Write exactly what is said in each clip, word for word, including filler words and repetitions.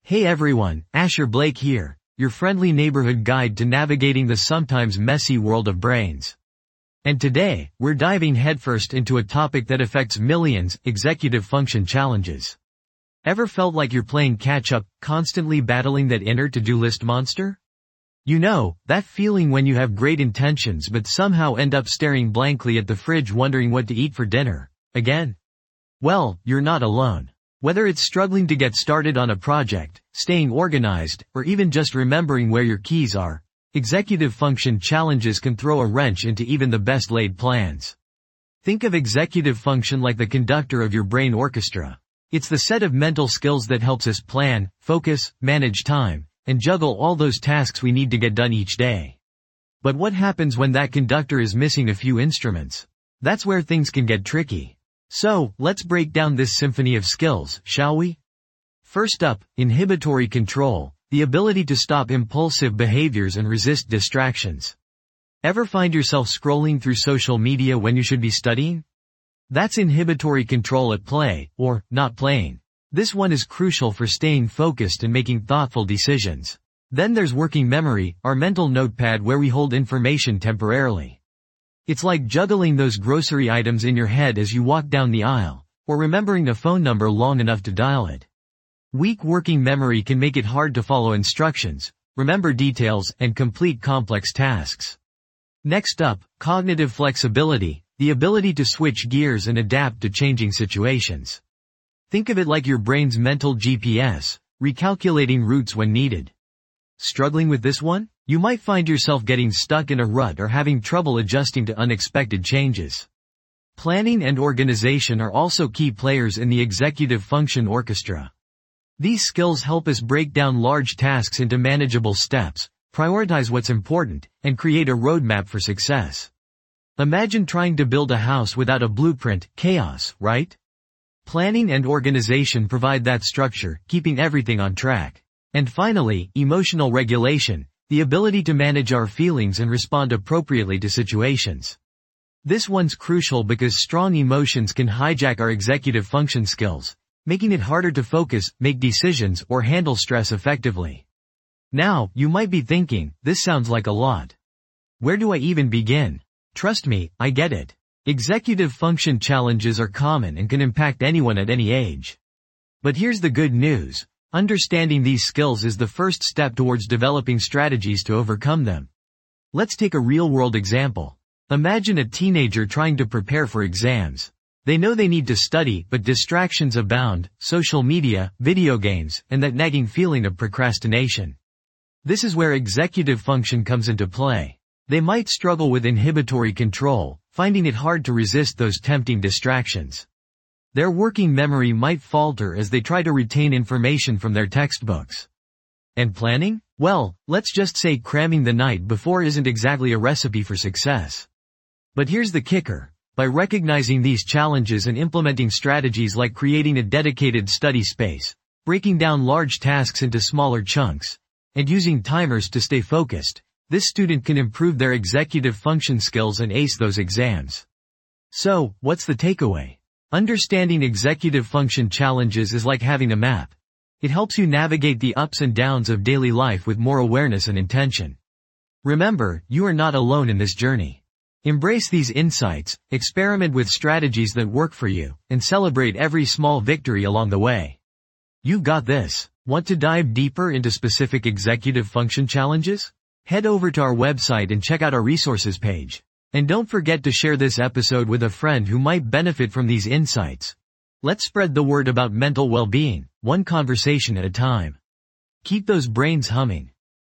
Hey everyone, Asher Blake here, your friendly neighborhood guide to navigating the sometimes messy world of brains. And today, we're diving headfirst into a topic that affects millions: executive function challenges. Ever felt like you're playing catch-up, constantly battling that inner to-do list monster? You know, that feeling when you have great intentions but somehow end up staring blankly at the fridge wondering what to eat for dinner, again? Well, you're not alone. Whether it's struggling to get started on a project, staying organized, or even just remembering where your keys are, executive function challenges can throw a wrench into even the best laid plans. Think of executive function like the conductor of your brain orchestra. It's the set of mental skills that helps us plan, focus, manage time, and juggle all those tasks we need to get done each day. But what happens when that conductor is missing a few instruments? That's where things can get tricky. So, let's break down this symphony of skills, shall we? First up, inhibitory control, the ability to stop impulsive behaviors and resist distractions. Ever find yourself scrolling through social media when you should be studying? That's inhibitory control at play, or not playing. This one is crucial for staying focused and making thoughtful decisions. Then there's working memory, our mental notepad where we hold information temporarily. It's like juggling those grocery items in your head as you walk down the aisle, or remembering the phone number long enough to dial it. Weak working memory can make it hard to follow instructions, remember details, and complete complex tasks. Next up, cognitive flexibility, the ability to switch gears and adapt to changing situations. Think of it like your brain's mental G P S, recalculating routes when needed. Struggling with this one? You might find yourself getting stuck in a rut or having trouble adjusting to unexpected changes. Planning and organization are also key players in the executive function orchestra. These skills help us break down large tasks into manageable steps, prioritize what's important, and create a roadmap for success. Imagine trying to build a house without a blueprint, chaos, right? Planning and organization provide that structure, keeping everything on track. And finally, emotional regulation, the ability to manage our feelings and respond appropriately to situations. This one's crucial because strong emotions can hijack our executive function skills, making it harder to focus, make decisions, or handle stress effectively. Now, you might be thinking, this sounds like a lot. Where do I even begin? Trust me, I get it. Executive function challenges are common and can impact anyone at any age. But here's the good news. Understanding these skills is the first step towards developing strategies to overcome them. Let's take a real-world example. Imagine a teenager trying to prepare for exams. They know they need to study, but distractions abound: social media, video games, and that nagging feeling of procrastination. This is where executive function comes into play. They might struggle with inhibitory control, finding it hard to resist those tempting distractions. Their working memory might falter as they try to retain information from their textbooks. And planning? Well, let's just say cramming the night before isn't exactly a recipe for success. But here's the kicker. By recognizing these challenges and implementing strategies like creating a dedicated study space, breaking down large tasks into smaller chunks, and using timers to stay focused, this student can improve their executive function skills and ace those exams. So, what's the takeaway? Understanding executive function challenges is like having a map. It helps you navigate the ups and downs of daily life with more awareness and intention. Remember, you are not alone in this journey. Embrace these insights, experiment with strategies that work for you, and celebrate every small victory along the way. You've got this. Want to dive deeper into specific executive function challenges? Head over to our website and check out our resources page. And don't forget to share this episode with a friend who might benefit from these insights. Let's spread the word about mental well-being, one conversation at a time. Keep those brains humming.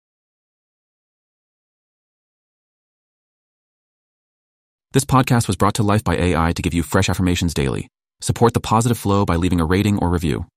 This podcast was brought to life by A I to give you fresh affirmations daily. Support the positive flow by leaving a rating or review.